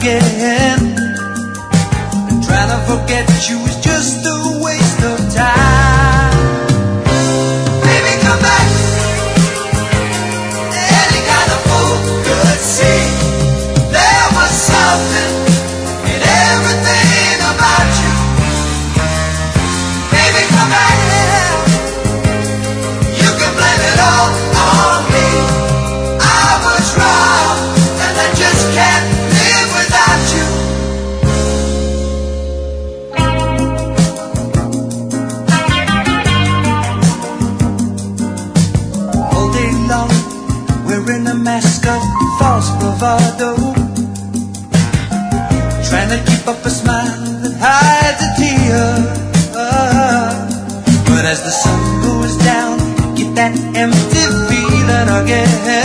again. And trying to forget you is just a waste of time. Baby, come back. Any kind of fool could see there was something in everything about you. Baby, come back. You can blame it all on me. I was wrong, and I just can't live without you. All day long, wearing a mask of false bravado, trying to keep up a smile that hides a tear. But as the sun goes down, get that empty feeling again.